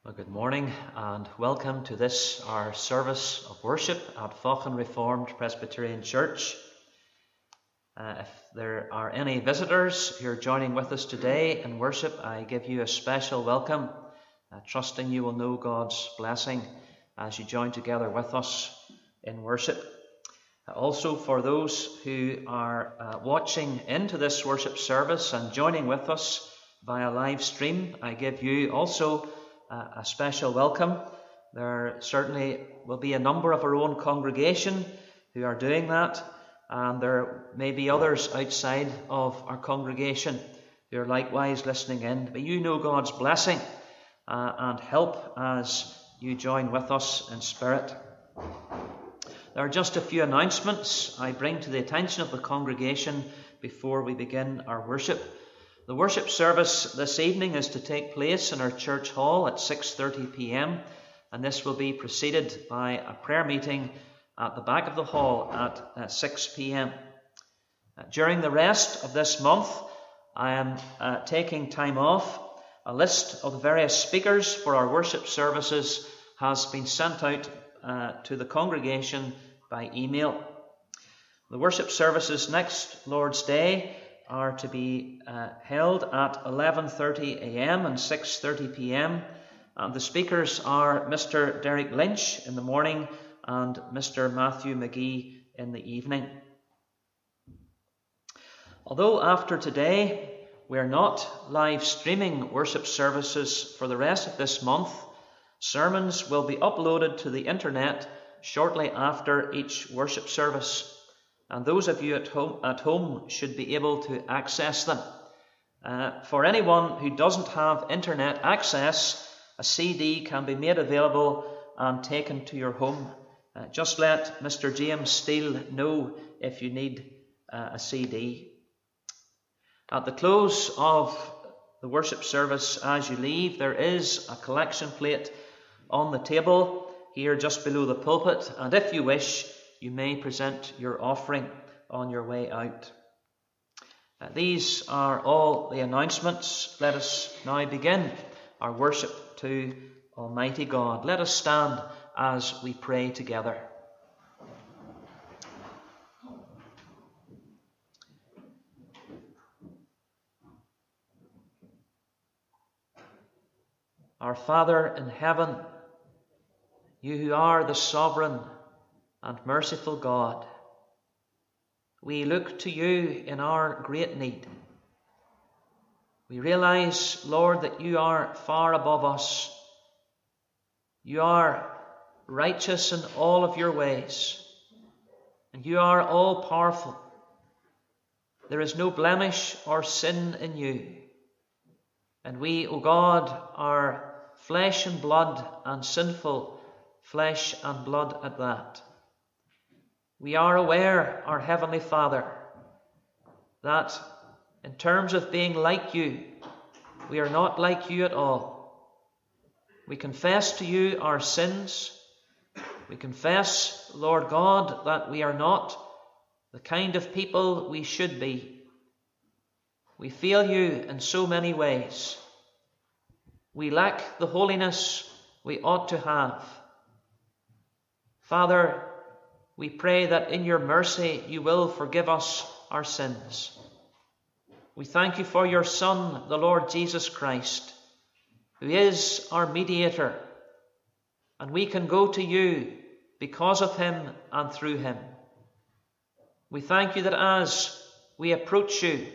Well, good morning and welcome to this, our service of worship at Faughn Reformed Presbyterian Church. If there are any visitors who are joining with us today in worship, I give you a special welcome, trusting you will know God's blessing as you join together with us in worship. Also, for those who are watching into this worship service and joining with us via live stream, I give you also a special welcome. There certainly will be a number of our own congregation who are doing that, and there may be others outside of our congregation who are likewise listening in. But you know God's blessing and help as you join with us in spirit. There are just a few announcements I bring to the attention of the congregation before we begin our worship. The worship service this evening is to take place in our church hall at 6:30 p.m. and this will be preceded by a prayer meeting at the back of the hall at 6 p.m. During the rest of this month, I am taking time off. A list of the various speakers for our worship services has been sent out to the congregation by email. The worship services next Lord's Day are to be held at 11:30 a.m. and 6:30 p.m. And the speakers are Mr. Derek Lynch in the morning and Mr. Matthew McGee in the evening. Although after today we are not live streaming worship services for the rest of this month, sermons will be uploaded to the internet shortly after each worship service. And those of you at home should be able to access them. For anyone who doesn't have internet access, a CD can be made available and taken to your home. Just let Mr. James Steele know if you need a CD. At the close of the worship service, as you leave, there is a collection plate on the table here just below the pulpit, and if you wish, you may present your offering on your way out. These are all the announcements. Let us now begin our worship to Almighty God. Let us stand as we pray together. Our Father in heaven, you who are the sovereign and merciful God, we look to you in our great need. We realize, Lord, that you are far above us. You are righteous in all of your ways, and you are all powerful. There is no blemish or sin in you. And we, O God, are flesh and blood, and sinful flesh and blood at that. We are aware, our Heavenly Father, that in terms of being like you, we are not like you at all. We confess to you our sins. We confess, Lord God, that we are not the kind of people we should be. We fail you in so many ways. We lack the holiness we ought to have. Father, we pray that in your mercy you will forgive us our sins. We thank you for your Son, the Lord Jesus Christ, who is our mediator, and we can go to you because of him and through him. We thank you that as we approach you,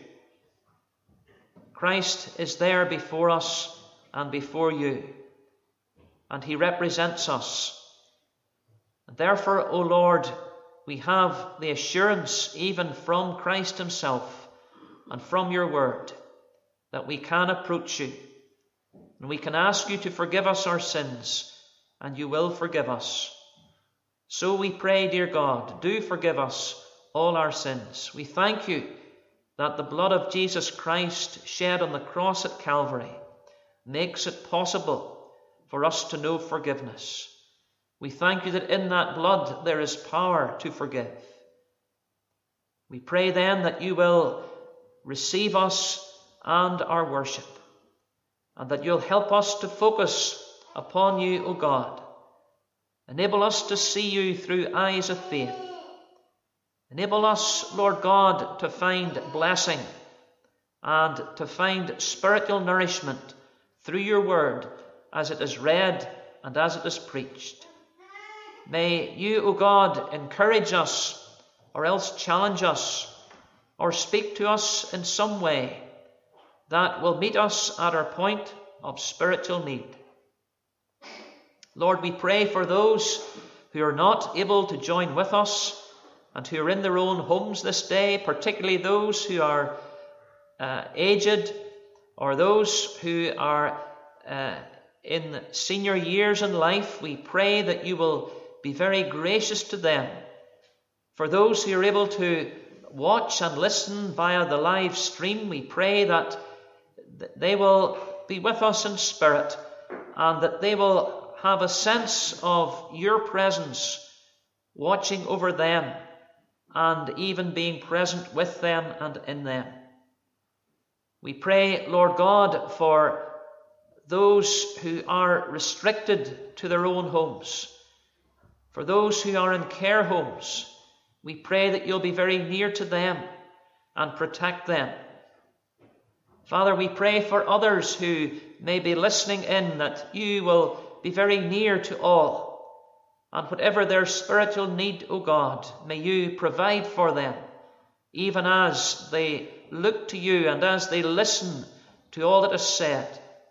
Christ is there before us and before you, and he represents us. And therefore, O Lord, we have the assurance even from Christ himself and from your word that we can approach you and we can ask you to forgive us our sins, and you will forgive us. So we pray, dear God, do forgive us all our sins. We thank you that the blood of Jesus Christ shed on the cross at Calvary makes it possible for us to know forgiveness. We thank you that in that blood there is power to forgive. We pray then that you will receive us and our worship, and that you'll help us to focus upon you, O God. Enable us to see you through eyes of faith. Enable us, Lord God, to find blessing and to find spiritual nourishment through your word as it is read and as it is preached. May you, O God, encourage us or else challenge us or speak to us in some way that will meet us at our point of spiritual need. Lord, we pray for those who are not able to join with us and who are in their own homes this day, particularly those who are aged or those who are in senior years in life. We pray that you will be very gracious to them. For those who are able to watch and listen via the live stream, we pray that they will be with us in spirit and that they will have a sense of your presence watching over them and even being present with them and in them. We pray, Lord God, for those who are restricted to their own homes, for those who are in care homes. We pray that you'll be very near to them and protect them. Father, we pray for others who may be listening in, that you will be very near to all. And whatever their spiritual need, O God, may you provide for them, even as they look to you and as they listen to all that is said.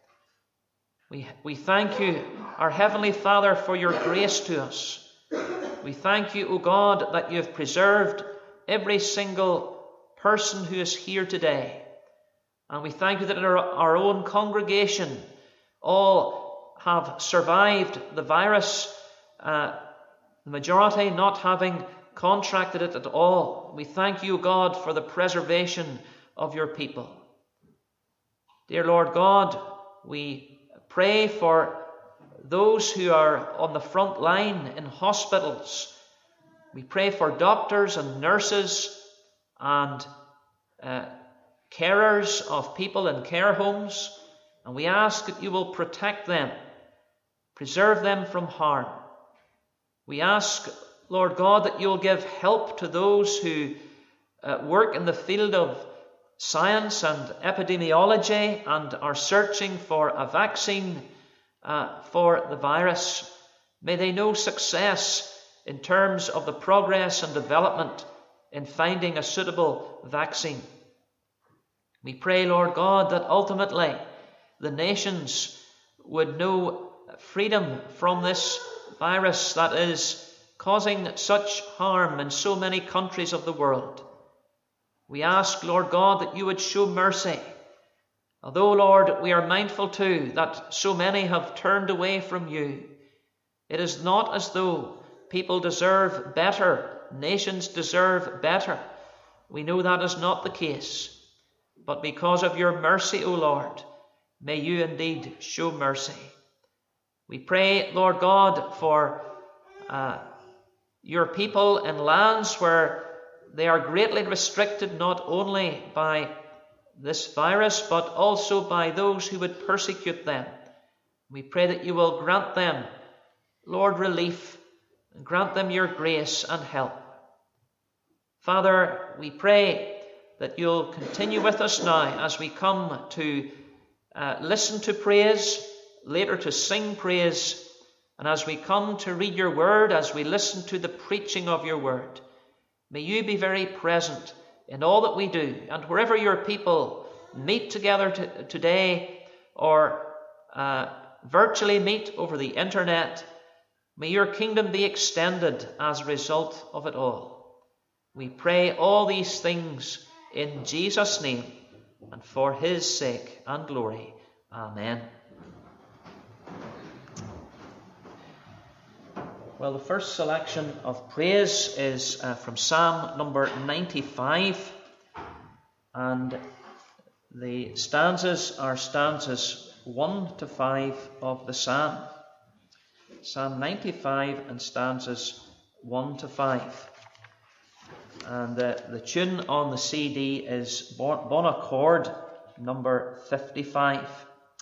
We thank you, our Heavenly Father, for your grace to us. We thank you, O God, that you have preserved every single person who is here today. And we thank you that in our own congregation all have survived the virus, the majority not having contracted it at all. We thank you, God, for the preservation of your people. Dear Lord God, we pray for those who are on the front line in hospitals. We pray for doctors and nurses and carers of people in care homes, and we ask that you will protect them, preserve them from harm. We ask, Lord God, that you will give help to those who work in the field of science and epidemiology and are searching for a vaccine for the virus. May they know success in terms of the progress and development in finding a suitable vaccine. We pray, Lord God, that ultimately the nations would know freedom from this virus that is causing such harm in so many countries of the world. We ask, Lord God, that you would show mercy. Although, Lord, we are mindful too that so many have turned away from you, it is not as though people deserve better, nations deserve better. We know that is not the case. But because of your mercy, O Lord, may you indeed show mercy. We pray, Lord God, for your people in lands where they are greatly restricted not only by this virus, but also by those who would persecute them. We pray that you will grant them, Lord, relief, and grant them your grace and help. Father, we pray that you'll continue with us now as we come to listen to praise, later to sing praise, and as we come to read your word, as we listen to the preaching of your word. May you be very present in all that we do, and wherever your people meet together today or virtually meet over the internet, may your kingdom be extended as a result of it all. We pray all these things in Jesus' name and for his sake and glory. Amen. Well, the first selection of praise is from Psalm number 95, and the stanzas are stanzas 1 to 5 of the Psalm. Psalm 95 and stanzas 1 to 5. And the tune on the CD is Bon Accord number 55.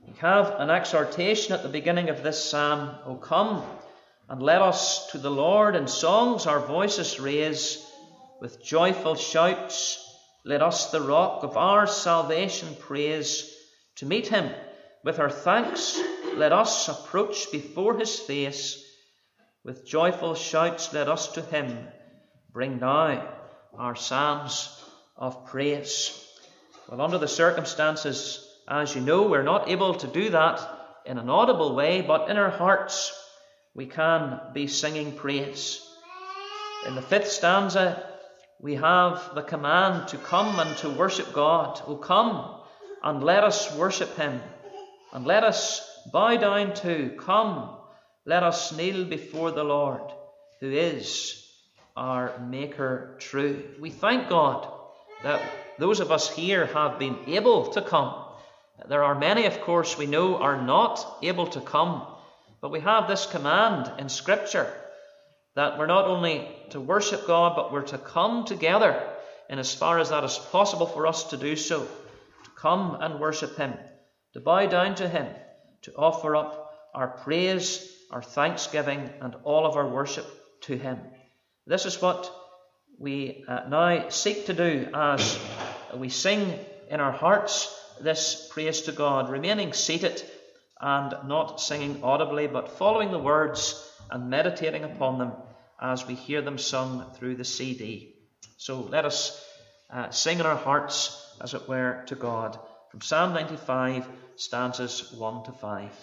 We have an exhortation at the beginning of this psalm. O come, and let us to the Lord in songs our voices raise. With joyful shouts, let us the rock of our salvation praise. To meet him with our thanks, let us approach before his face. With joyful shouts, let us to him bring now our psalms of praise. Well, under the circumstances, as you know, we're not able to do that in an audible way, but in our hearts we can be singing praise. In the 5th stanza, we have the command to come and to worship God. O come and let us worship him, and let us bow down to. Come, let us kneel before the Lord, who is our Maker true. We thank God that those of us here have been able to come. There are many, of course, we know are not able to come, but we have this command in Scripture that we're not only to worship God, but we're to come together in as far as that is possible for us to do so, to come and worship him, to bow down to him, to offer up our praise, our thanksgiving, and all of our worship to him. This is what we now seek to do as we sing in our hearts this praise to God, remaining seated and not singing audibly, but following the words and meditating upon them as we hear them sung through the CD. So let us sing in our hearts, as it were, to God, from Psalm 95, stanzas 1 to 5.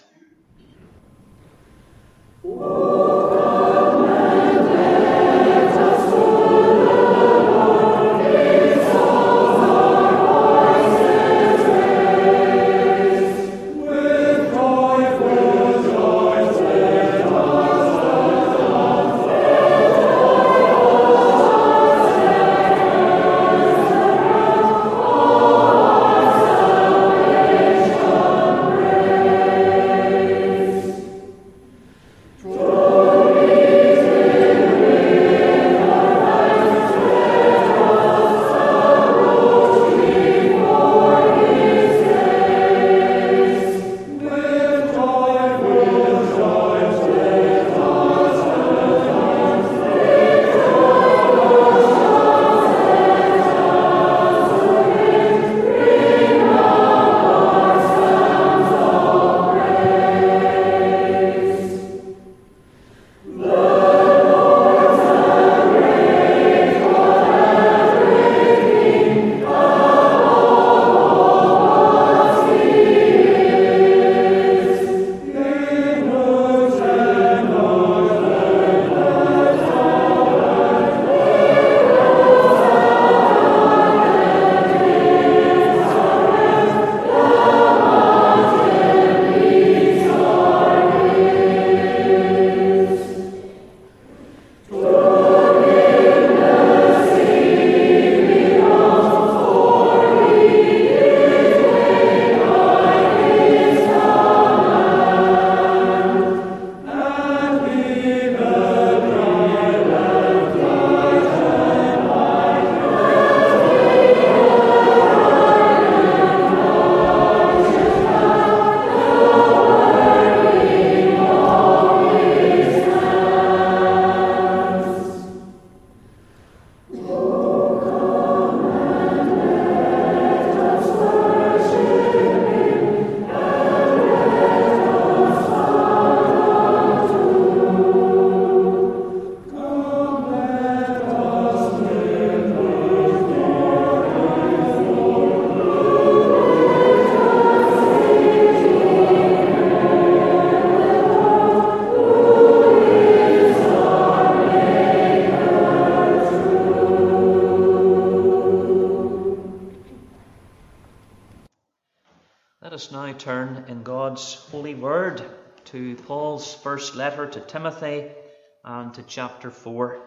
Let us now turn in God's holy word to Paul's first letter to Timothy and to chapter 4.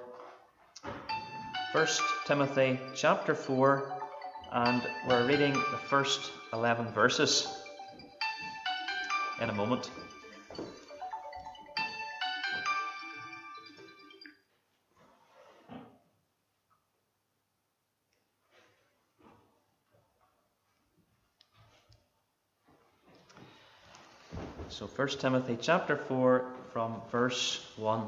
1 Timothy chapter 4, and we're reading the first 11 verses in a moment. So 1 Timothy chapter 4 from verse 1.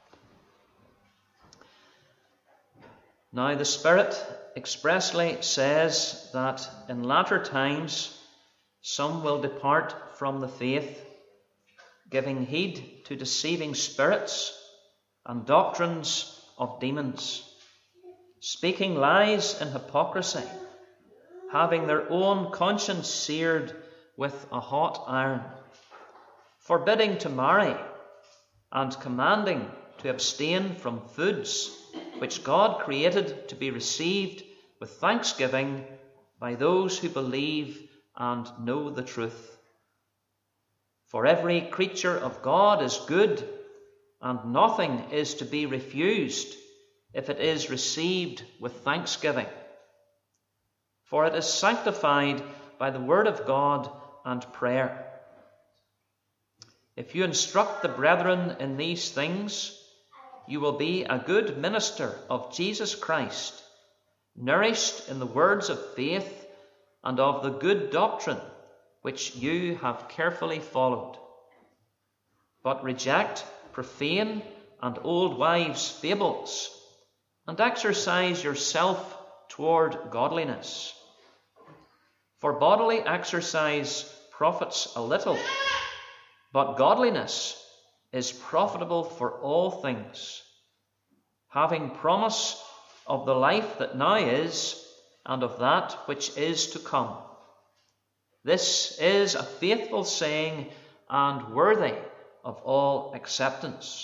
Now the Spirit expressly says that in latter times some will depart from the faith, giving heed to deceiving spirits and doctrines of demons, speaking lies in hypocrisy, having their own conscience seared with a hot iron, forbidding to marry, and commanding to abstain from foods which God created to be received with thanksgiving by those who believe and know the truth. For every creature of God is good, and nothing is to be refused if it is received with thanksgiving. For it is sanctified by the word of God and prayer. If you instruct the brethren in these things, you will be a good minister of Jesus Christ, nourished in the words of faith and of the good doctrine which you have carefully followed. But reject profane and old wives' fables, and exercise yourself toward godliness. For bodily exercise profits a little, but godliness is profitable for all things, having promise of the life that now is and of that which is to come. This is a faithful saying and worthy of all acceptance.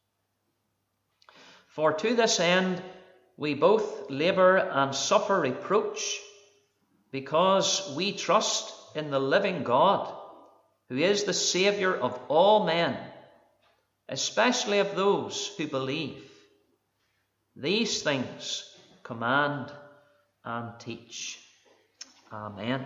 For to this end we both labour and suffer reproach, because we trust in the living God, who is the Saviour of all men, especially of those who believe. These things command and teach. Amen.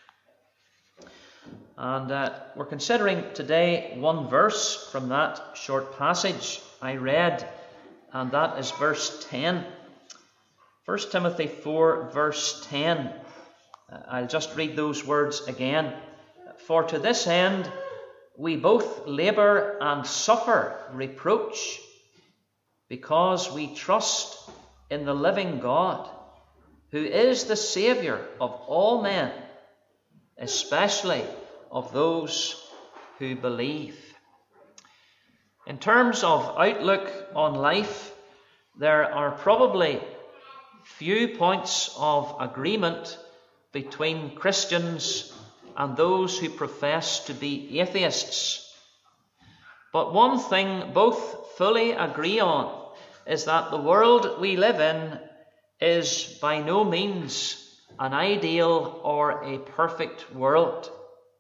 And we're considering today one verse from that short passage I read, and that is verse 10. 1 Timothy 4 verse 10. I'll just read those words again. For to this end we both labour and suffer reproach, because we trust in the living God, who is the Saviour of all men, especially of those who believe. In terms of outlook on life, there are probably few points of agreement between Christians and those who profess to be atheists. But one thing both fully agree on is that the world we live in is by no means an ideal or a perfect world.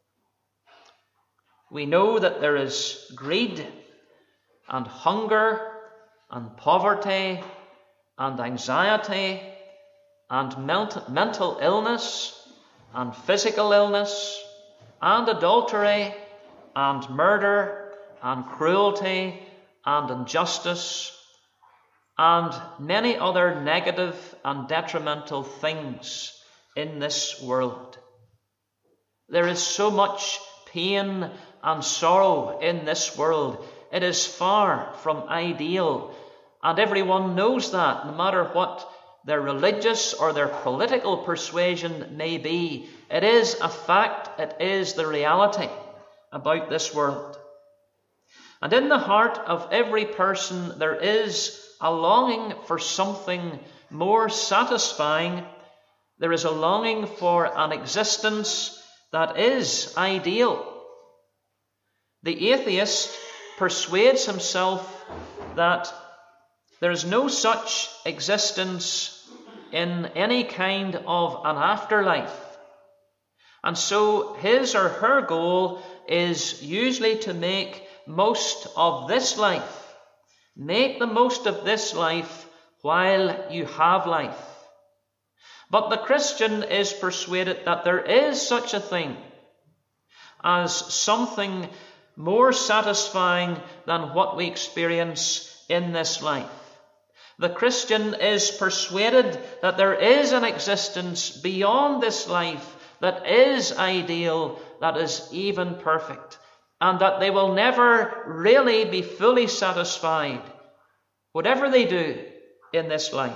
We know that there is greed and hunger and poverty and anxiety and mental illness and physical illness and adultery and murder and cruelty and injustice and many other negative and detrimental things in this world. There is so much pain and sorrow in this world. It is far from ideal, and everyone knows that, no matter what their religious or their political persuasion may be. It is a fact, it is the reality about this world. And in the heart of every person there is a longing for something more satisfying. There is a longing for an existence that is ideal. The atheist persuades himself that there is no such existence in any kind of an afterlife. And so his or her goal is usually to make most of this life. Make the most of this life while you have life. But the Christian is persuaded that there is such a thing as something more satisfying than what we experience in this life. The Christian is persuaded that there is an existence beyond this life that is ideal, that is even perfect. and that they will never really be fully satisfied, whatever they do in this life.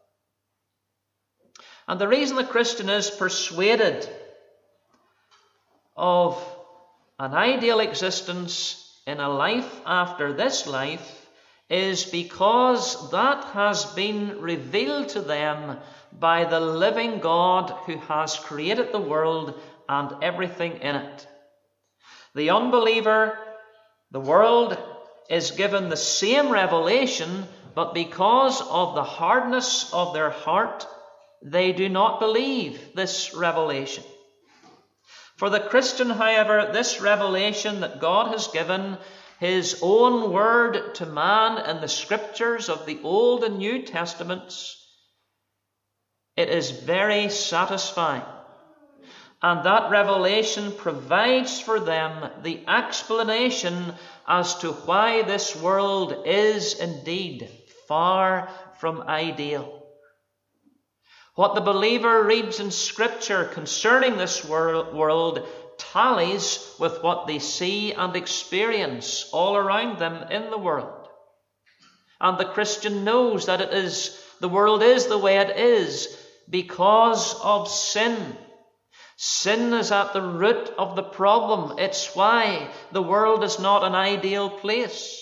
And the reason the Christian is persuaded of an ideal existence in a life after this life is because that has been revealed to them by the living God who has created the world and everything in it. The unbeliever, the world, is given the same revelation, but because of the hardness of their heart, they do not believe this revelation. For the Christian, however, this revelation that God has given, His own word to man in the Scriptures of the Old and New Testaments, it is very satisfying. And that revelation provides for them the explanation as to why this world is indeed far from ideal. What the believer reads in Scripture concerning this world tallies with what they see and experience all around them in the world. And the Christian knows that the world is the way it is because of sin. Sin is at the root of the problem. It's why the world is not an ideal place.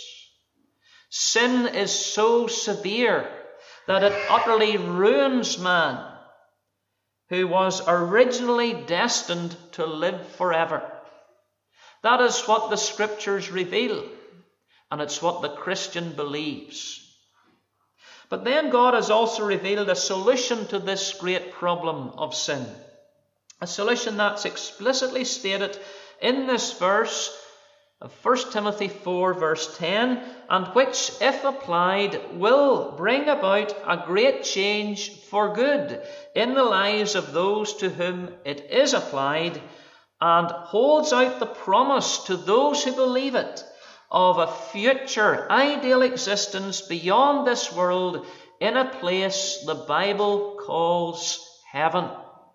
Sin is so severe that it utterly ruins man, who was originally destined to live forever. That is what the Scriptures reveal, and it's what the Christian believes. But then God has also revealed a solution to this great problem of sin. A solution that's explicitly stated in this verse of 1 Timothy 4 verse 10, and which, if applied, will bring about a great change for good in the lives of those to whom it is applied, and holds out the promise to those who believe it of a future ideal existence beyond this world in a place the Bible calls heaven.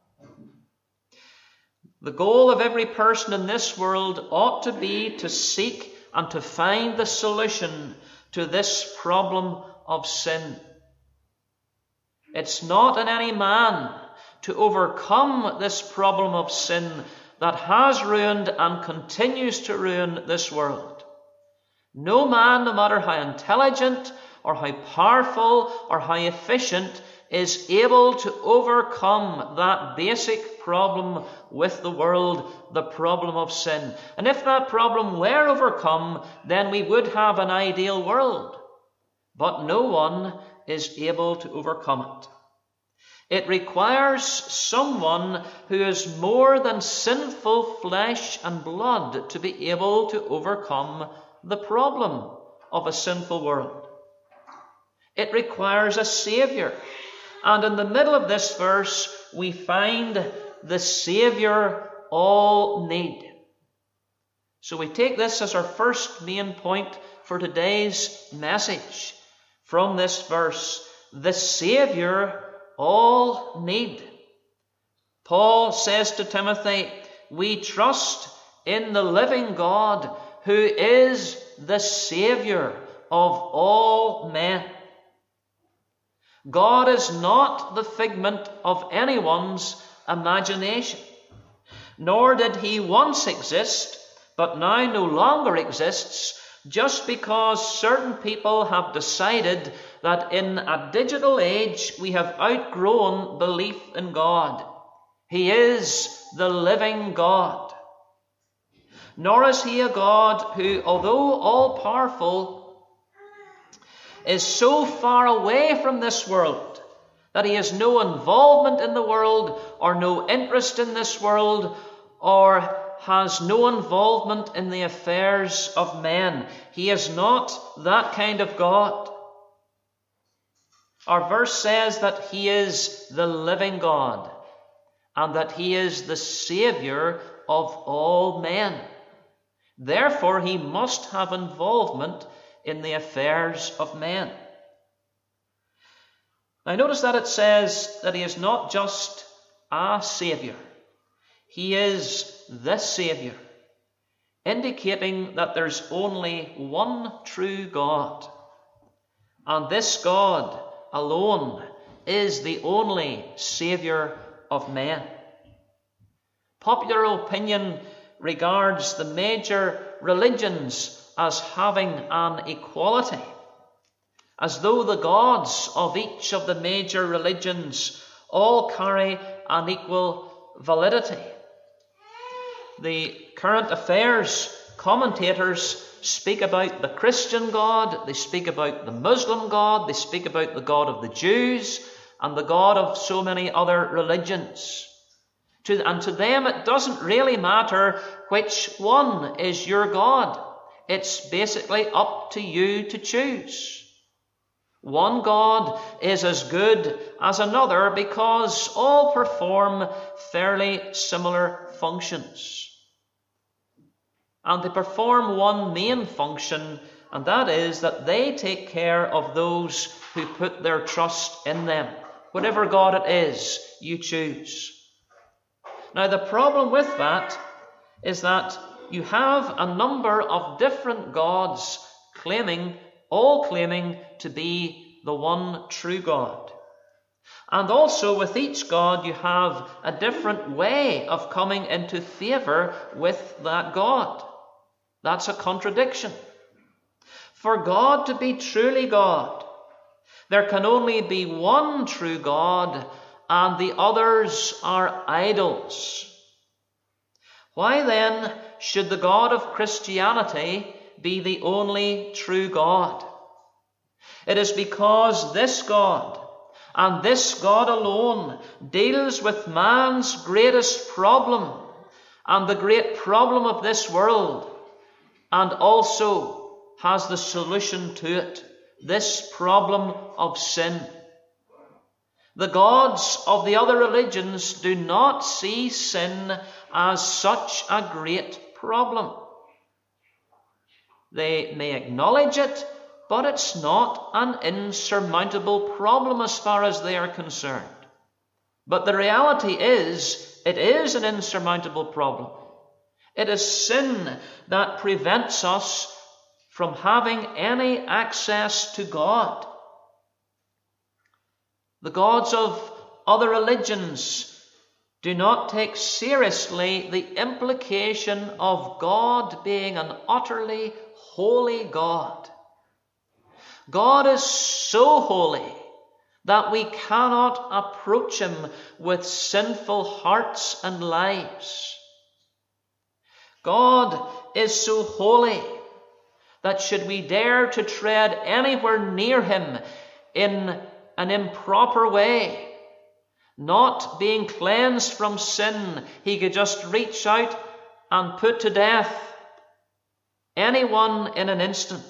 The goal of every person in this world ought to be to seek and to find the solution to this problem of sin. It's not in any man to overcome this problem of sin that has ruined and continues to ruin this world. No man, no matter how intelligent or how powerful or how efficient, is able to overcome that basic problem with the world, the problem of sin. And if that problem were overcome, then we would have an ideal world. But no one is able to overcome it. It requires someone who is more than sinful flesh and blood to be able to overcome the problem of a sinful world. It requires a Saviour. And in the middle of this verse, we find the Saviour all need. So we take this as our first main point for today's message from this verse. The Saviour all need. Paul says to Timothy, we trust in the living God who is the Saviour of all men. God is not the figment of anyone's imagination, nor did he once exist, but now no longer exists, just because certain people have decided that in a digital age we have outgrown belief in God. He is the living God. Nor is he a God who, although all-powerful, is so far away from this world that he has no involvement in the world or no interest in this world or has no involvement in the affairs of men. He is not that kind of God. Our verse says that he is the living God and that he is the Saviour of all men. Therefore, he must have involvement in the affairs of men. Now notice that it says that he is not just a Saviour. He is the Saviour. indicating that there's only one true God, and this God alone is the only Saviour of men. Popular opinion regards the major religions as having an equality, as though the gods of each of the major religions all carry an equal validity. The current affairs commentators speak about the Christian God, they speak about the Muslim God, they speak about the God of the Jews, and the God of so many other religions. And to them it doesn't really matter which one is your God. It's basically up to you to choose. One God is as good as another because all perform fairly similar functions. And they perform one main function, and that is that they take care of those who put their trust in them. Whatever God it is you choose. Now the problem with that is that you have a number of different gods all claiming to be the one true God. And also with each God you have a different way of coming into favour with that God. That's a contradiction. For God to be truly God, there can only be one true God, and the others are idols. Why then should the God of Christianity be the only true God? It is because this God, and this God alone, deals with man's greatest problem, and the great problem of this world, and also has the solution to it, this problem of sin. The gods of the other religions do not see sin as such a great problem. They may acknowledge it, but it's not an insurmountable problem as far as they are concerned. But the reality is, it is an insurmountable problem. It is sin that prevents us from having any access to God. The gods of other religions do not take seriously the implication of God being an utterly holy God. God is so holy that we cannot approach him with sinful hearts and lives. God is so holy that should we dare to tread anywhere near him in an improper way, not being cleansed from sin, he could just reach out and put to death anyone in an instant.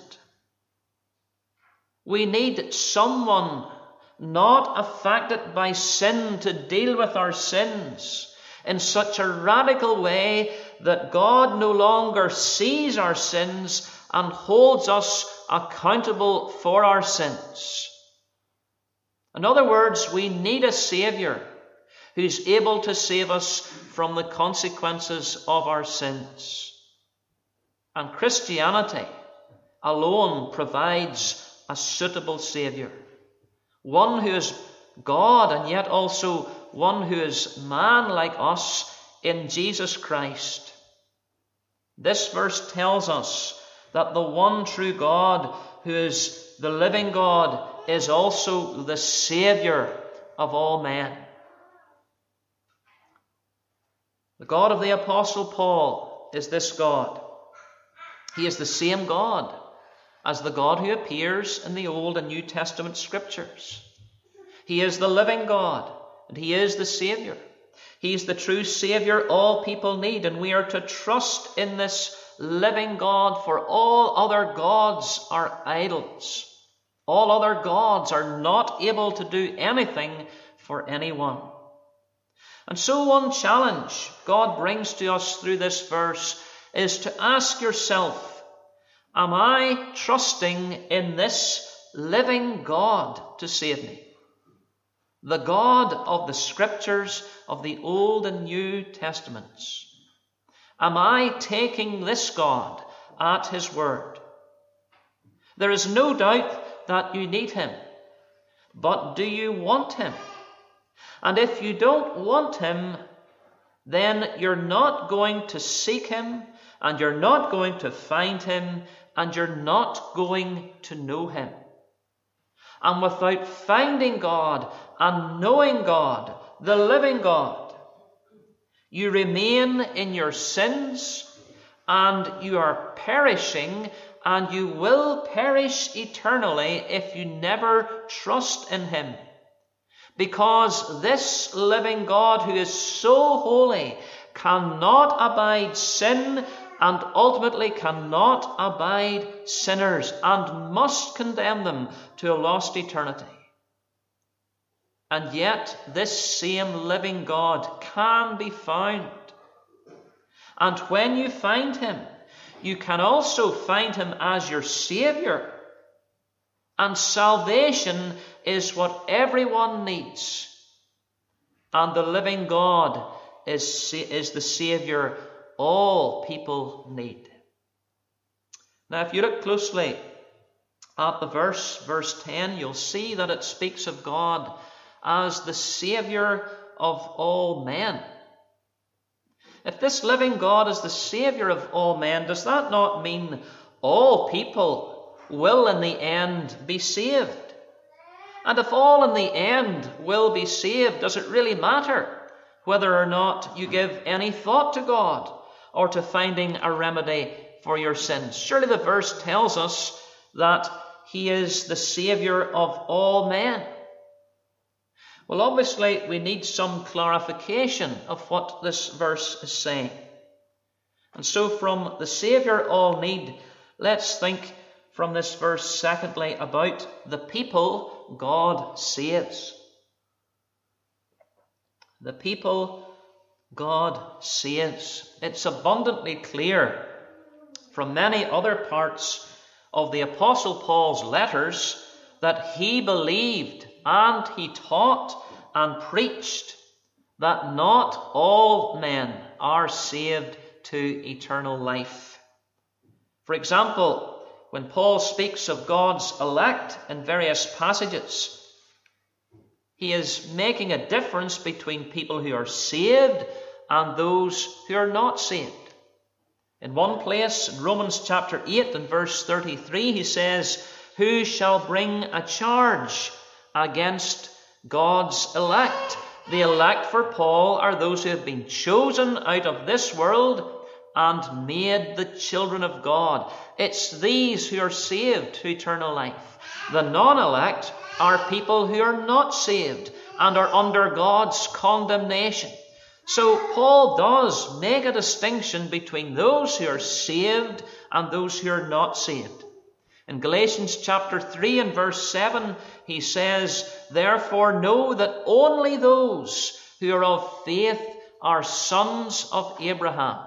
We need someone not affected by sin to deal with our sins in such a radical way that God no longer sees our sins and holds us accountable for our sins. In other words, we need a Saviour who's able to save us from the consequences of our sins. And Christianity alone provides a suitable Saviour, one who is God and yet also one who is man like us in Jesus Christ. This verse tells us that the one true God, who is the living God, is also the Saviour of all men. The God of the Apostle Paul is this God. He is the same God as the God who appears in the Old and New Testament scriptures. He is the living God, and he is the Saviour. He is the true Saviour all people need, and we are to trust in this living God, for all other gods are idols. All other gods are not able to do anything for anyone. And so one challenge God brings to us through this verse is to ask yourself, am I trusting in this living God to save me? The God of the scriptures of the Old and New Testaments. Am I taking this God at his word? There is no doubt that you need him, but do you want him? And if you don't want him, then you're not going to seek him, and you're not going to find him, and you're not going to know him. And without finding God and knowing God, the living God, you remain in your sins, and you are perishing, and you will perish eternally if you never trust in him. Because this living God, who is so holy, cannot abide sin, and ultimately cannot abide sinners, and must condemn them to a lost eternity. And yet this same living God can be found. And when you find him, you can also find him as your Saviour. And salvation is what everyone needs. And the living God is the Saviour all people need. Now, if you look closely at the verse 10, you'll see that it speaks of God as the Saviour of all men. If this living God is the Saviour of all men, does that not mean all people will in the end be saved? And if all in the end will be saved, does it really matter whether or not you give any thought to God or to finding a remedy for your sins? Surely the verse tells us that he is the Saviour of all men. Well, obviously, we need some clarification of what this verse is saying. And so from the Saviour all need, let's think from this verse, secondly, about the people God saves. The people God saves. It's abundantly clear from many other parts of the Apostle Paul's letters that he believed and he taught and preached that not all men are saved to eternal life. For example, when Paul speaks of God's elect in various passages, he is making a difference between people who are saved and those who are not saved. In one place, in Romans chapter 8 and verse 33, he says, "Who shall bring a charge against God's elect?" The elect for Paul are those who have been chosen out of this world and made the children of God. It's these who are saved to eternal life. The non-elect are people who are not saved and are under God's condemnation. So Paul does make a distinction between those who are saved and those who are not saved. In Galatians chapter 3 and verse 7, he says, "Therefore know that only those who are of faith are sons of Abraham."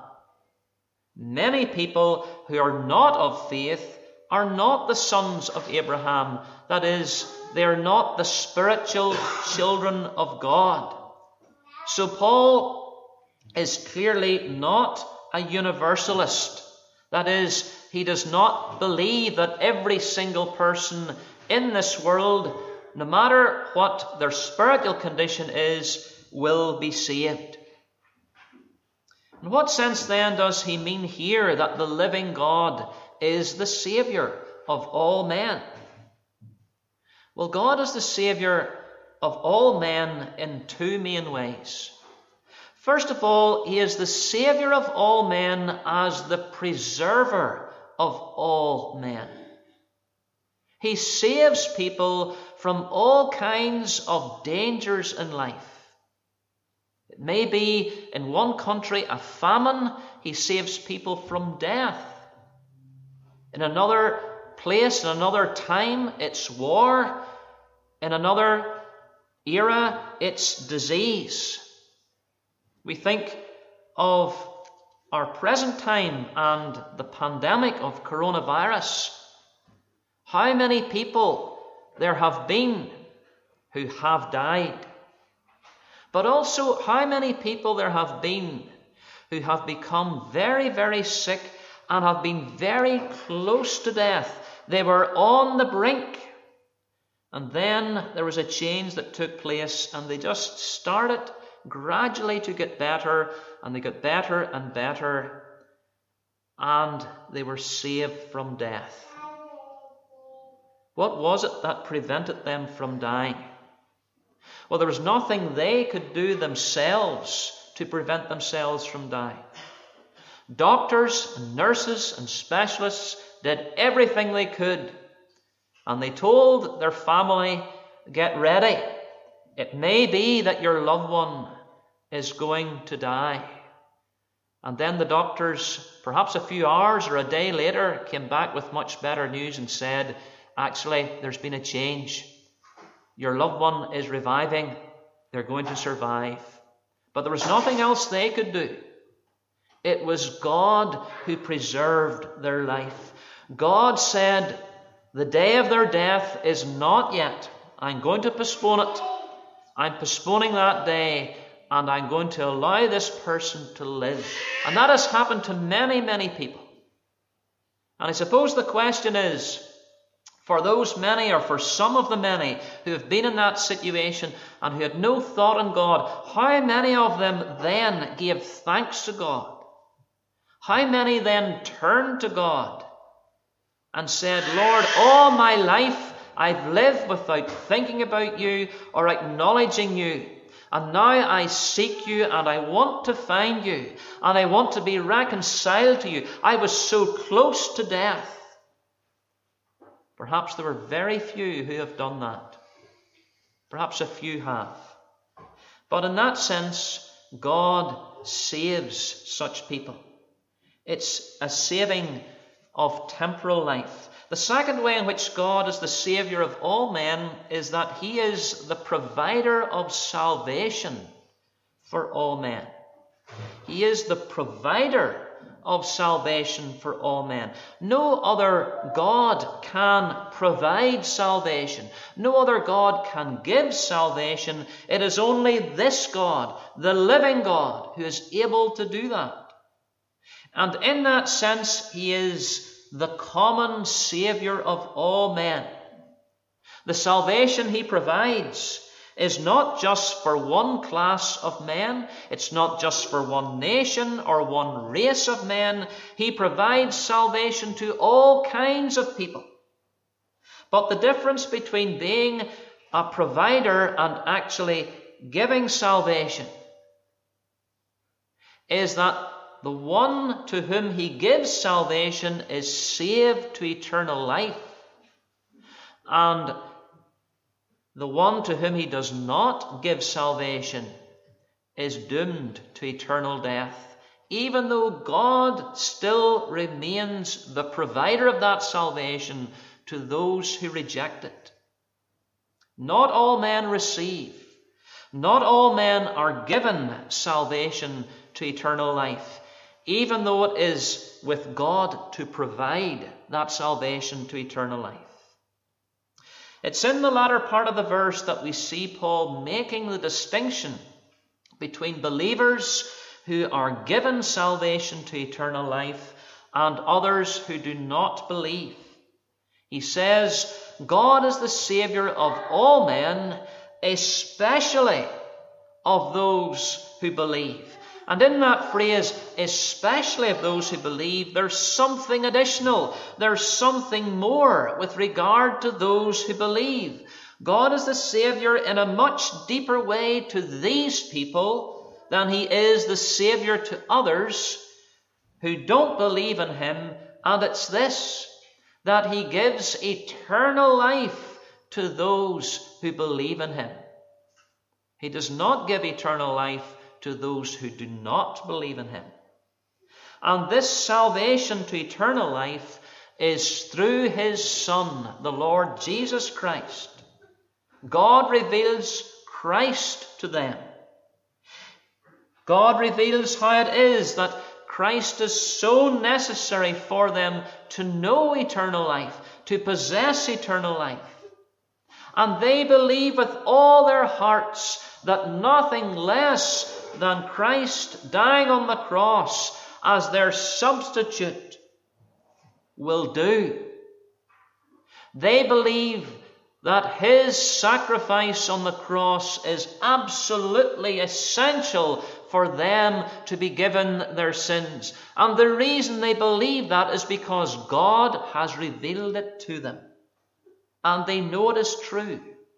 Many people who are not of faith are not the sons of Abraham. That is, they are not the spiritual children of God. So Paul is clearly not a universalist. That is, he does not believe that every single person in this world, no matter what their spiritual condition is, will be saved. In what sense then does he mean here that the living God is the Saviour of all men? Well, God is the Saviour of all men in two main ways. First of all, he is the Saviour of all men as the preserver of all men. He saves people from all kinds of dangers in life. It may be in one country a famine. He saves people from death. In another place, in another time, it's war. In another era, it's disease. We think of our present time and the pandemic of coronavirus. How many people there have been who have died, but also how many people there have been who have become very, very sick and have been very close to death. They were on the brink. And then there was a change that took place, and they just started gradually to get better, and they got better and better, and they were saved from death. What was it that prevented them from dying? Well, there was nothing they could do themselves to prevent themselves from dying. Doctors and nurses and specialists did everything they could, and they told their family, get ready. It may be that your loved one is going to die. And then the doctors, perhaps a few hours or a day later, came back with much better news and said, actually, there's been a change. Your loved one is reviving. They're going to survive. But there was nothing else they could do. It was God who preserved their life. God said, the day of their death is not yet. I'm going to postpone it. I'm postponing that day, and I'm going to allow this person to live. And that has happened to many, many people. And I suppose the question is, for those many, or for some of the many who have been in that situation and who had no thought in God, how many of them then gave thanks to God? How many then turned to God and said, Lord, all my life I've lived without thinking about you or acknowledging you. And now I seek you and I want to find you and I want to be reconciled to you. I was so close to death. Perhaps there were very few who have done that. Perhaps a few have. But in that sense, God saves such people. It's a saving of temporal life. The second way in which God is the Saviour of all men is that He is the provider of salvation for all men. He is the provider of salvation for all men. No other God can provide salvation. No other God can give salvation. It is only this God, the living God, who is able to do that. And in that sense, He is the common Saviour of all men. The salvation He provides is not just for one class of men. It's not just for one nation or one race of men. He provides salvation to all kinds of people. But the difference between being a provider and actually giving salvation is that the one to whom He gives salvation is saved to eternal life. And the one to whom He does not give salvation is doomed to eternal death, even though God still remains the provider of that salvation to those who reject it. Not all men receive. Not all men are given salvation to eternal life, even though it is with God to provide that salvation to eternal life. It's in the latter part of the verse that we see Paul making the distinction between believers who are given salvation to eternal life and others who do not believe. He says, God is the Saviour of all men, especially of those who believe. And in that phrase, especially of those who believe, there's something additional. There's something more with regard to those who believe. God is the Saviour in a much deeper way to these people than He is the Saviour to others who don't believe in Him. And it's this, that He gives eternal life to those who believe in Him. He does not give eternal life to those who do not believe in Him. And this salvation to eternal life is through His Son, the Lord Jesus Christ. God reveals Christ to them. God reveals how it is that Christ is so necessary for them to know eternal life, to possess eternal life. And they believe with all their hearts that nothing less than Christ dying on the cross as their substitute will do. They believe that his sacrifice on the cross is absolutely essential for them to be given their sins. And the reason they believe that is because God has revealed it to them. And they know it is true.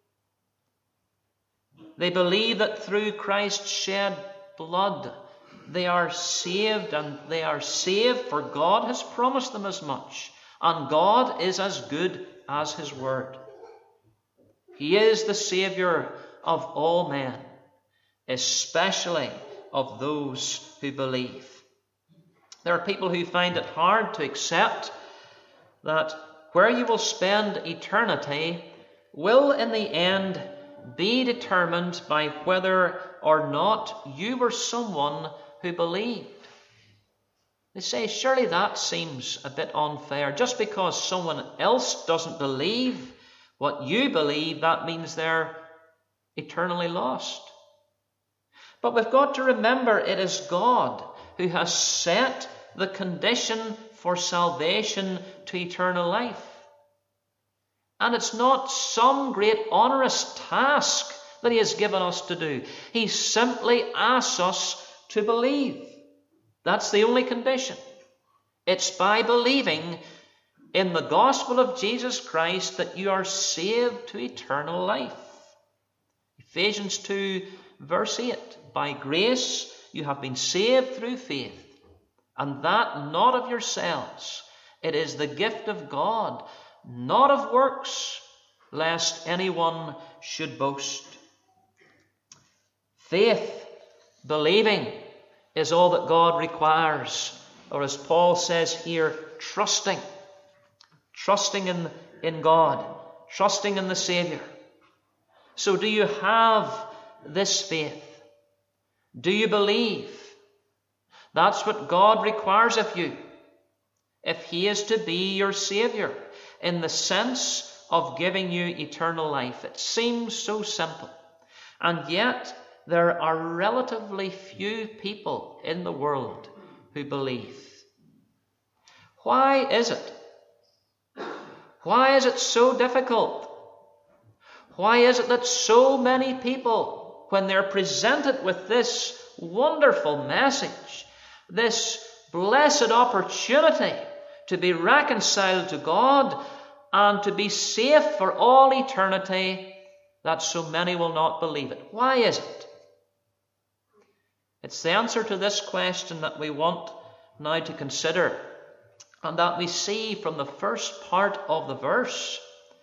They believe that through Christ's shed blood, they are saved, and they are saved, for God has promised them as much. And God is as good as his word. He is the Saviour of all men, especially of those who believe. There are people who find it hard to accept that where you will spend eternity will in the end be determined by whether or not you were someone who believed. They say, surely that seems a bit unfair. Just because someone else doesn't believe what you believe, that means they're eternally lost. But we've got to remember it is God who has set the condition for salvation to eternal life. And it's not some great onerous task that he has given us to do. He simply asks us to believe. That's the only condition. It's by believing in the gospel of Jesus Christ that you are saved to eternal life. Ephesians 2 verse 8. By grace you have been saved through faith, and that not of yourselves. It is the gift of God, not of works, lest anyone should boast. Faith, believing, is all that God requires. Or as Paul says here, trusting. Trusting in God. Trusting in the Saviour. So do you have this faith? Do you believe? That's what God requires of you, if he is to be your Saviour, in the sense of giving you eternal life. It seems so simple. And yet there are relatively few people in the world who believe. Why is it? Why is it so difficult? Why is it that so many people, when they're presented with this wonderful message, this blessed opportunity to be reconciled to God and to be safe for all eternity, that so many will not believe it? Why is it? It's the answer to this question that we want now to consider, and that we see from the first part of the verse.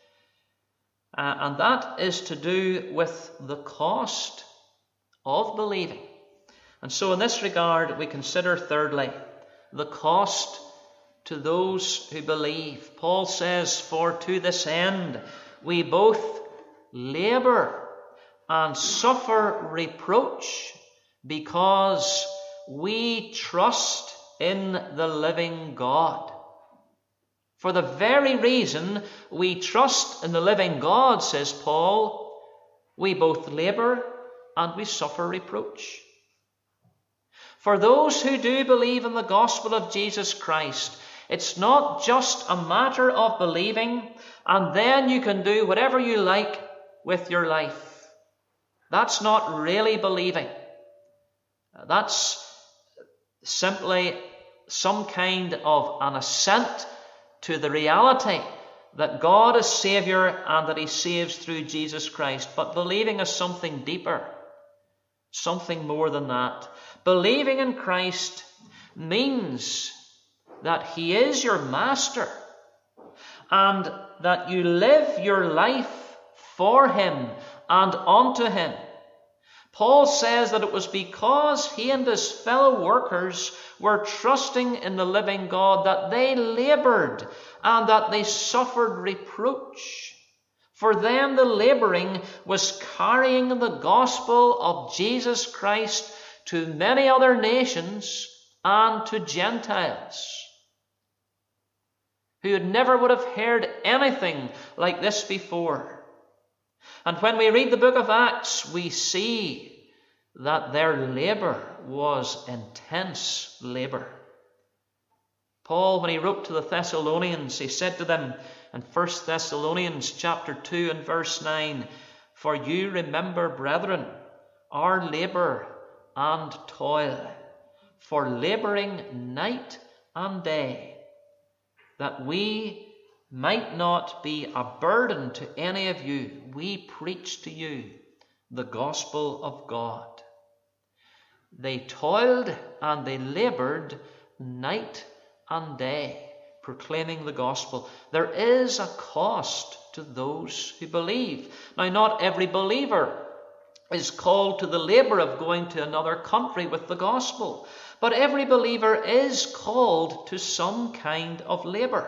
And that is to do with the cost of believing. And so in this regard, we consider thirdly, the cost to those who believe. Paul says, for to this end we both labour and suffer reproach, because we trust in the living God. For the very reason we trust in the living God, says Paul, we both labour and we suffer reproach. For those who do believe in the gospel of Jesus Christ, it's not just a matter of believing and then you can do whatever you like with your life. That's not really believing. That's simply some kind of an assent to the reality that God is Saviour and that he saves through Jesus Christ. But believing is something deeper, something more than that. Believing in Christ means that he is your master and that you live your life for him and unto him. Paul says that it was because he and his fellow workers were trusting in the living God that they laboured and that they suffered reproach. For them the labouring was carrying the gospel of Jesus Christ to many other nations and to Gentiles who never would have heard anything like this before. And when we read the book of Acts, we see that their labour was intense labour. Paul, when he wrote to the Thessalonians, he said to them in 1 Thessalonians chapter 2 and verse 9, "For you remember, brethren, our labour and toil, for labouring night and day, that we might not be a burden to any of you, we preach to you the gospel of God." They toiled and they laboured night and day, proclaiming the gospel. There is a cost to those who believe. Now, not every believer is called to the labour of going to another country with the gospel, but every believer is called to some kind of labour.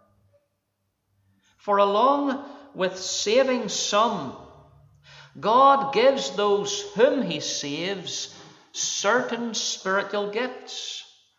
For along with saving some, God gives those whom he saves certain spiritual gifts.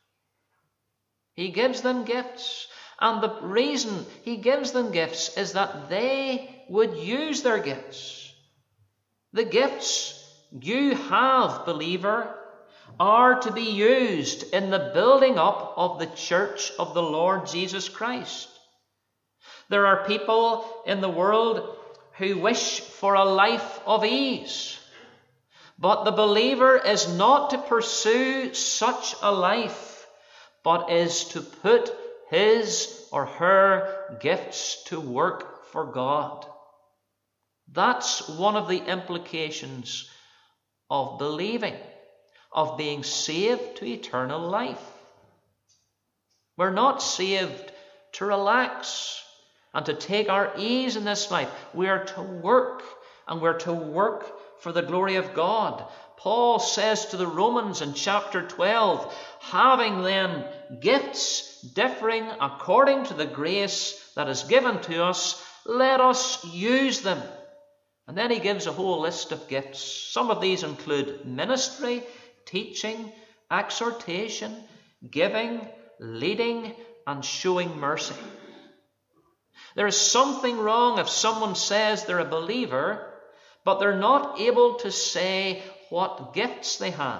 He gives them gifts, and the reason he gives them gifts is that they would use their gifts. The gifts you have, believer, are to be used in the building up of the church of the Lord Jesus Christ. There are people in the world who wish for a life of ease, but the believer is not to pursue such a life, but is to put his or her gifts to work for God. That's one of the implications of believing, of being saved to eternal life. We're not saved to relax and to take our ease in this life. We are to work, and we're to work for the glory of God. Paul says to the Romans in chapter 12, "Having then gifts differing according to the grace that is given to us, let us use them." And then he gives a whole list of gifts. Some of these include ministry, teaching, exhortation, giving, leading, and showing mercy. There is something wrong if someone says they're a believer, but they're not able to say what gifts they have,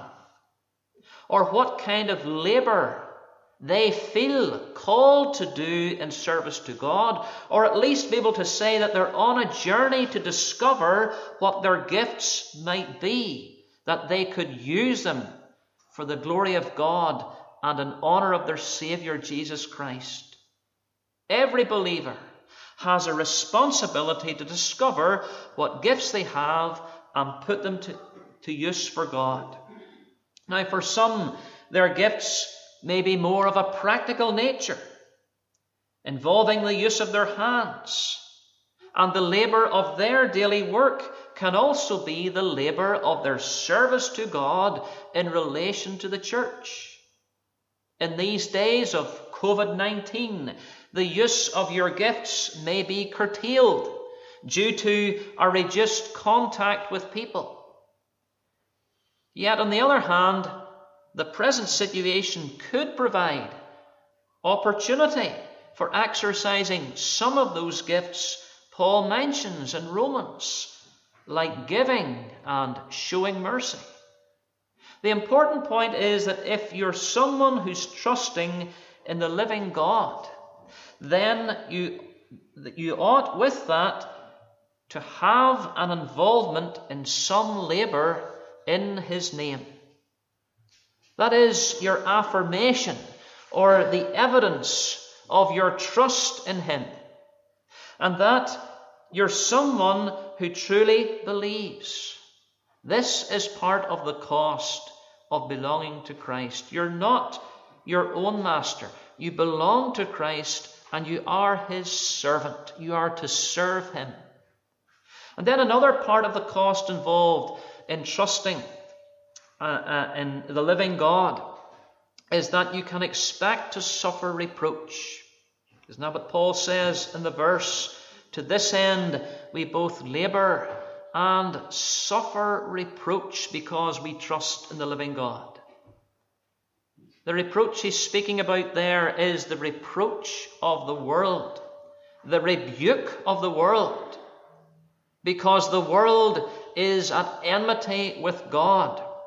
or what kind of labour they feel called to do in service to God, or at least be able to say that they're on a journey to discover what their gifts might be, that they could use them for the glory of God and in honour of their Saviour Jesus Christ. Every believer has a responsibility to discover what gifts they have and put them to use for God. Now, for some, their gifts may be more of a practical nature, involving the use of their hands, and the labour of their daily work can also be the labour of their service to God in relation to the church. In these days of COVID-19, the use of your gifts may be curtailed due to a reduced contact with people. Yet, on the other hand, the present situation could provide opportunity for exercising some of those gifts Paul mentions in Romans, like giving and showing mercy. The important point is that if you're someone who's trusting in the living God, then you ought with that to have an involvement in some labour in his name. That is your affirmation or the evidence of your trust in him, and that you're someone who truly believes. This is part of the cost of belonging to Christ. You're not your own master. You belong to Christ and you are his servant. You are to serve him. And then another part of the cost involved in trusting in the living God is that you can expect to suffer reproach. Isn't that what Paul says in the verse? To this end we both labour and suffer reproach because we trust in the living God. The reproach he's speaking about there is the reproach of the world, the rebuke of the world, because the world is at enmity with God.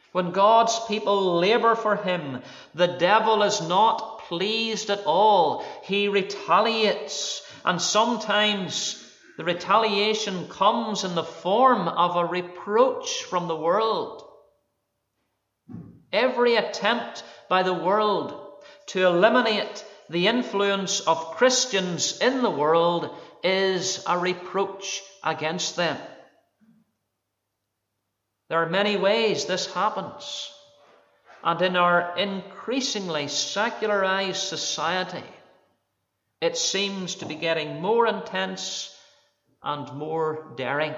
When God's people labor for him, the devil is not pleased at all. He retaliates, and sometimes the retaliation comes in the form of a reproach from the world. Every attempt by the world to eliminate the influence of Christians in the world is a reproach against them. There are many ways this happens, and in our increasingly secularized society, it seems to be getting more intense and more daring.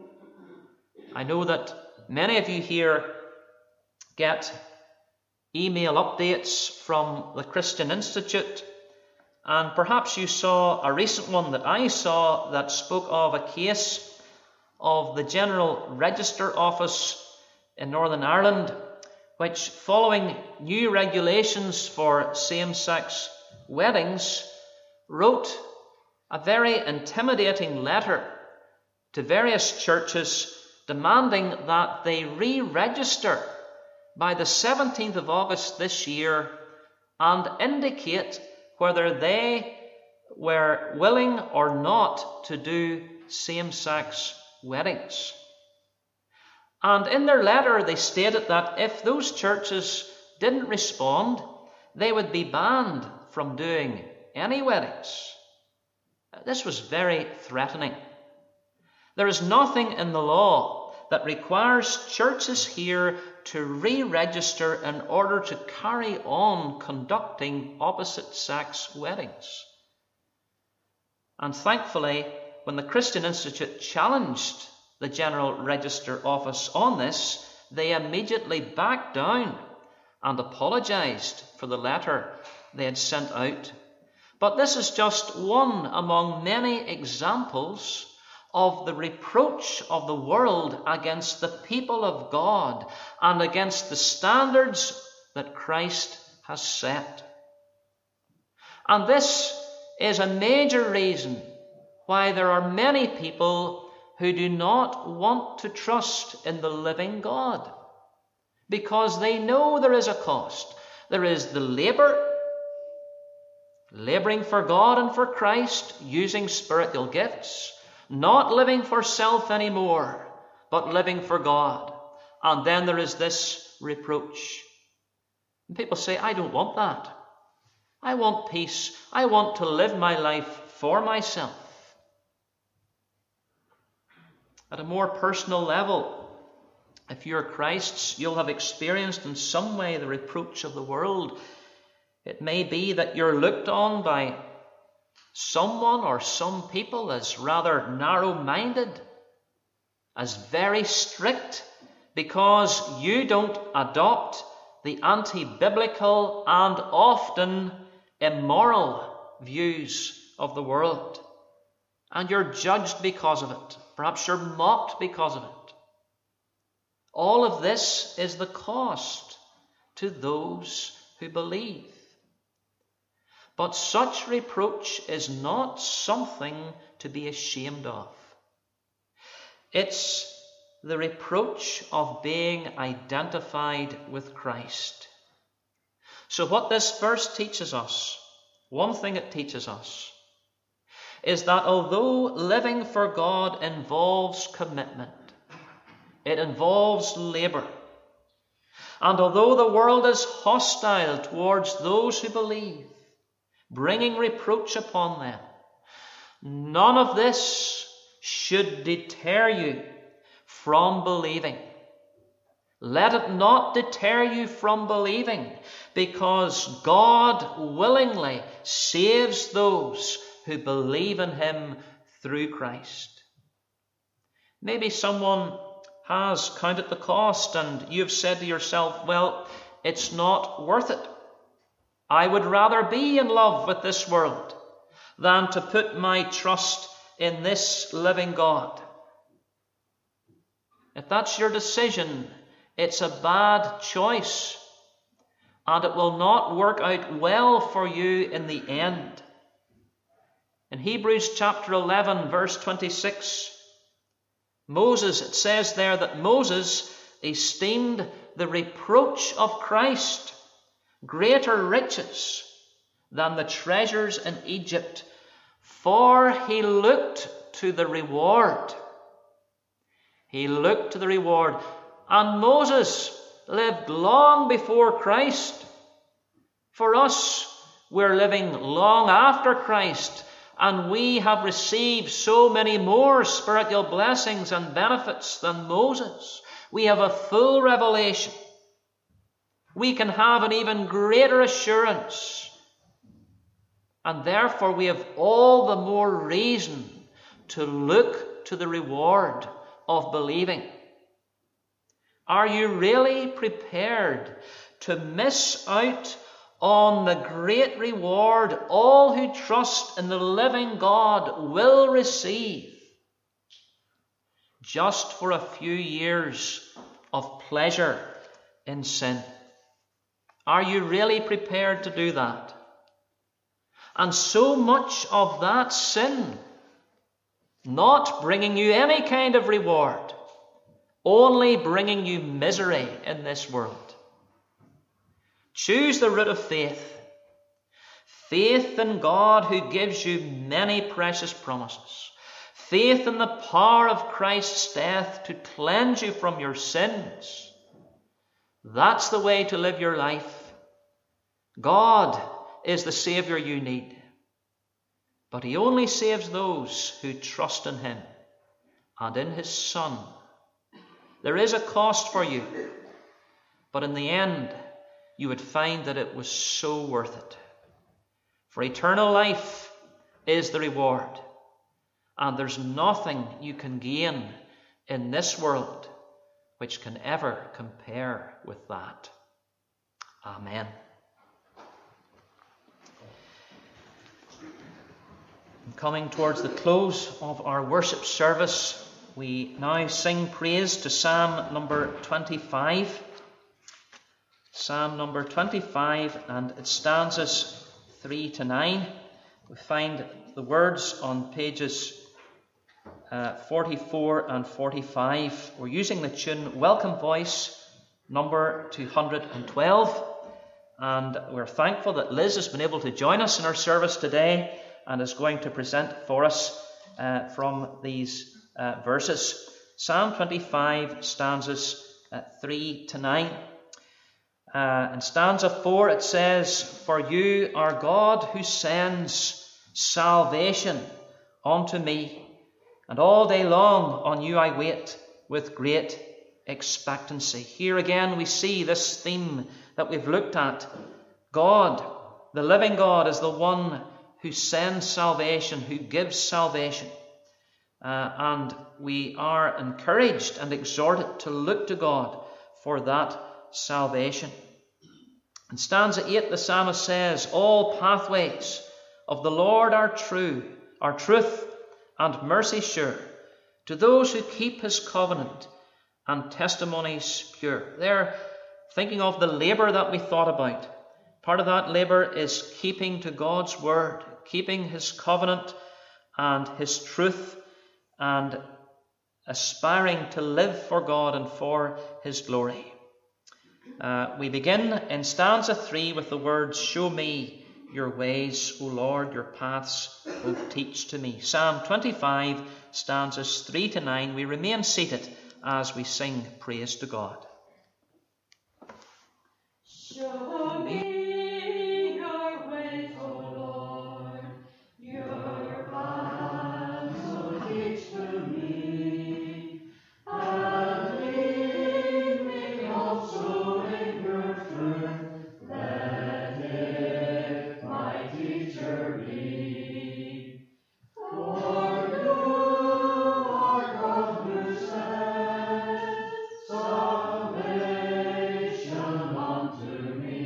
I know that many of you here get email updates from the Christian Institute, and perhaps you saw a recent one that I saw that spoke of a case of the General Register Office in Northern Ireland, which, following new regulations for same-sex weddings, wrote a very intimidating letter to various churches demanding that they re-register by the 17th of August this year and indicate whether they were willing or not to do same-sex weddings. And in their letter they stated that if those churches didn't respond, they would be banned from doing any weddings. This was very threatening. There is nothing in the law that requires churches here to re-register in order to carry on conducting opposite-sex weddings. And thankfully, when the Christian Institute challenged the General Register Office on this, they immediately backed down and apologized for the letter they had sent out. But this is just one among many examples of the reproach of the world against the people of God and against the standards that Christ has set. And this is a major reason why there are many people who do not want to trust in the living God, because they know there is a cost. There is the laboring for God and for Christ, using spiritual gifts, not living for self anymore, but living for God. And then there is this reproach. And people say, I don't want that. I want peace. I want to live my life for myself. At a more personal level, if you're Christ's, you'll have experienced in some way the reproach of the world. It may be that you're looked on by someone or some people as rather narrow-minded, as very strict, because you don't adopt the anti-biblical and often immoral views of the world. And you're judged because of it. Perhaps you're mocked because of it. All of this is the cost to those who believe. But such reproach is not something to be ashamed of. It's the reproach of being identified with Christ. So what this verse teaches us, one thing it teaches us, is that although living for God involves commitment, it involves labor, and although the world is hostile towards those who believe, bringing reproach upon them, none of this should deter you from believing. Let it not deter you from believing, because God willingly saves those who believe in him through Christ. Maybe someone has counted the cost and you've said to yourself, well, it's not worth it. I would rather be in love with this world than to put my trust in this living God. If that's your decision, it's a bad choice, and it will not work out well for you in the end. In Hebrews chapter 11, verse 26, Moses, it says there that Moses esteemed the reproach of Christ greater riches than the treasures in Egypt, for he looked to the reward. He looked to the reward. And Moses lived long before Christ. For us, we're living long after Christ, and we have received so many more spiritual blessings and benefits than Moses. We have a full revelation. We can have an even greater assurance. And therefore we have all the more reason to look to the reward of believing. Are you really prepared to miss out on the great reward all who trust in the living God will receive, just for a few years of pleasure in sin? Are you really prepared to do that? And so much of that sin not bringing you any kind of reward, only bringing you misery in this world. Choose the route of faith. Faith in God who gives you many precious promises. Faith in the power of Christ's death to cleanse you from your sins. That's the way to live your life. God is the Saviour you need. But he only saves those who trust in him and in his Son. There is a cost for you, but in the end, you would find that it was so worth it. For eternal life is the reward, and there's nothing you can gain in this world which can ever compare with that. Amen. Coming towards the close of our worship service, we now sing praise to Psalm number 25. Psalm number 25 and its stanzas 3 to 9. We find the words on pages 44 and 45. We're using the tune Welcome Voice, number 212. And we're thankful that Liz has been able to join us in our service today and is going to present for us from these verses. Psalm 25, stanzas 3 to 9. In stanza 4 it says, "For you are God who sends salvation unto me, and all day long on you I wait with great expectancy." Here again we see this theme that we've looked at. God, the living God, is the one who sends salvation, who gives salvation. And we are encouraged and exhorted to look to God for that salvation. In stanza 8, the psalmist says, "All pathways of the Lord are true, are truth and mercy sure, to those who keep his covenant and testimonies pure." They're thinking of the labour that we thought about. Part of that labour is keeping to God's word, keeping his covenant and his truth, and aspiring to live for God and for his glory. We begin in stanza 3 with the words, "Show me your ways, O Lord, your paths, O teach to me." Psalm 25, stanzas 3 to 9. We remain seated as we sing praise to God. Show me your ways, O Lord, your paths, O teach to me, and lead me also in your truth, let it my teacher be. For you are God who sends salvation unto me.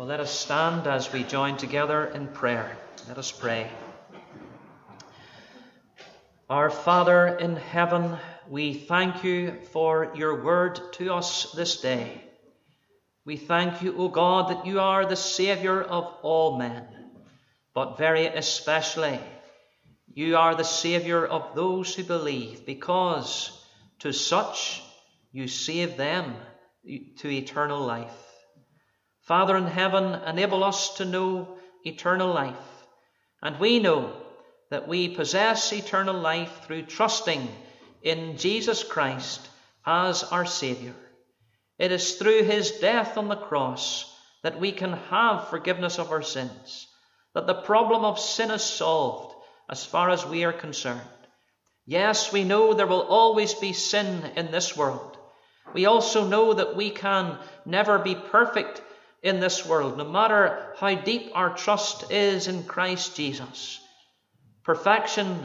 let us stand as we join together in prayer. Let us pray. Our Father in heaven, we thank you for your word to us this day. We thank you, O God, that you are the Saviour of all men, but very especially you are the Saviour of those who believe, because to such you save them to eternal life. Father in heaven, enable us to know eternal life, and we know that we possess eternal life through trusting in Jesus Christ as our Saviour. It is through his death on the cross that we can have forgiveness of our sins, that the problem of sin is solved as far as we are concerned. Yes, we know there will always be sin in this world. We also know that we can never be perfect in this world, no matter how deep our trust is in Christ Jesus. Perfection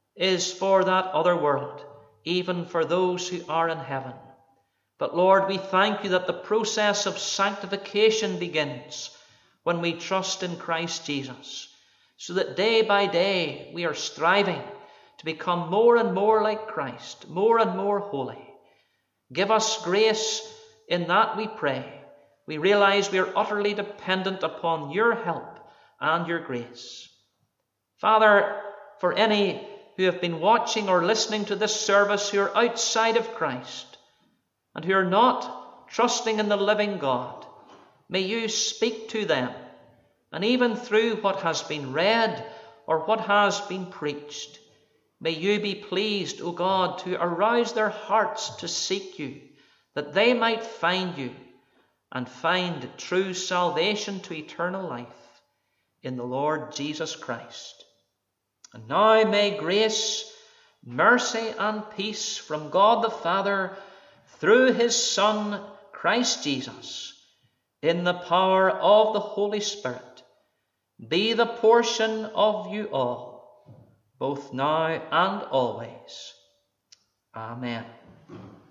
is for that other world, even for those who are in heaven. But Lord, we thank you that the process of sanctification begins when we trust in Christ Jesus, so that day by day we are striving to become more and more like Christ, more and more holy. Give us grace in that, we pray. We realize we are utterly dependent upon your help and your grace. Father, for any who have been watching or listening to this service who are outside of Christ and who are not trusting in the living God, may you speak to them, and even through what has been read or what has been preached, may you be pleased, O God, to arouse their hearts to seek you, that they might find you and find true salvation to eternal life in the Lord Jesus Christ. And now may grace, mercy, and peace from God the Father through his Son, Christ Jesus, in the power of the Holy Spirit, be the portion of you all, both now and always. Amen.